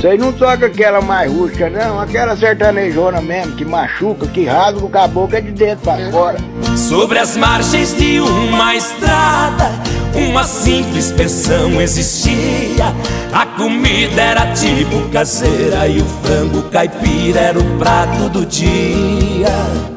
Vocês não tocam aquela mais rústica, não. Aquela sertanejona mesmo, que machuca, que rasga o caboclo é de dentro pra fora. Sobre as margens de uma estrada, uma simples pensão existia. A comida era tipo caseira e o frango caipira era o prato do dia.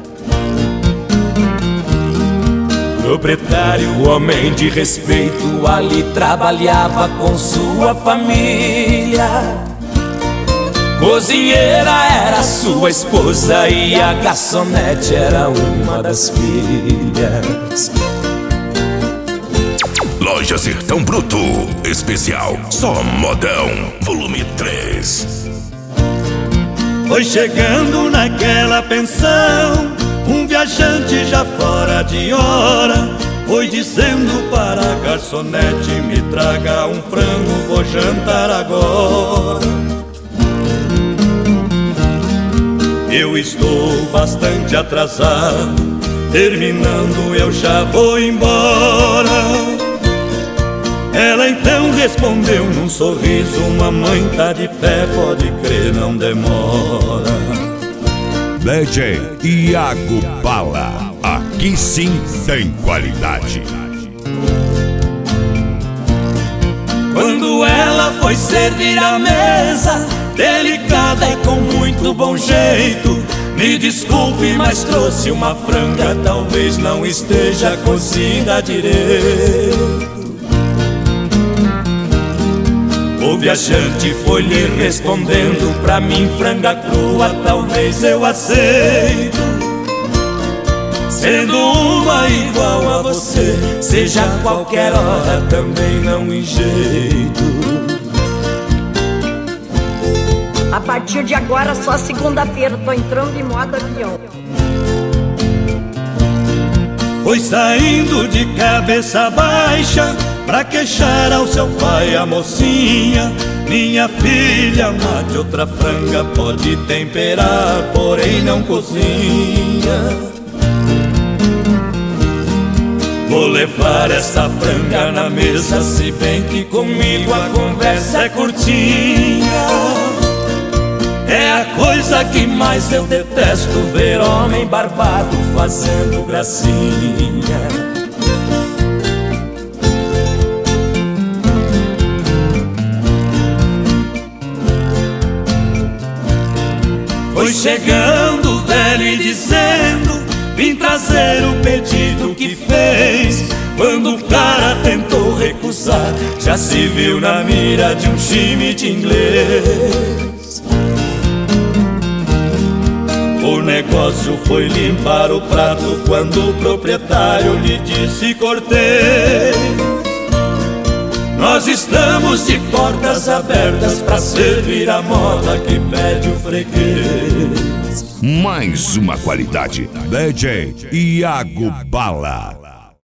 Proprietário, homem de respeito, ali trabalhava com sua família. Cozinheira era sua esposa e a garçonete era uma das filhas. Loja Sertão Bruto, especial Só Modão, volume 3. Foi chegando naquela pensão um viajante já fora de hora. Foi dizendo para a garçonete: me traga um frango, vou jantar agora. Eu estou bastante atrasado, terminando eu já vou embora. Ela então respondeu num sorriso: mamãe tá de pé, pode crer, não demora. DJ Iago Bala, aqui sim tem qualidade. Quando ela foi servir a mesa, delicada e com muito bom jeito: me desculpe, mas trouxe uma franga, talvez não esteja cozida direito. O viajante foi lhe respondendo: pra mim franga crua talvez eu aceito. Sendo uma igual a você, seja a qualquer hora também não em jeito. A partir de agora só segunda-feira, tô entrando em modo avião. Foi saindo de cabeça baixa pra queixar ao seu pai a mocinha: minha filha, mate outra franga, pode temperar, porém não cozinha. Vou levar essa franga na mesa, se bem que comigo a conversa é curtinha. É a coisa que mais eu detesto, ver homem barbado fazendo gracinha. Foi chegando o velho e dizendo: vim trazer o pedido que fez. Quando o cara tentou recusar, já se viu na mira de um time de inglês. O negócio foi limpar o prato quando o proprietário lhe disse cortês: nós estamos de portas abertas pra servir a moda que pede o freguês. Mais uma qualidade, DJ Iago Bala.